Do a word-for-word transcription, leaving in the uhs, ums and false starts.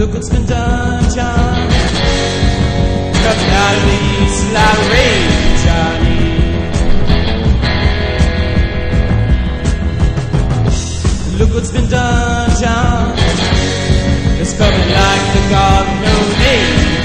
Look what's been done, John. Cutting out of these like rain, Johnny. Look what's been done, John. It's coming like the God no name.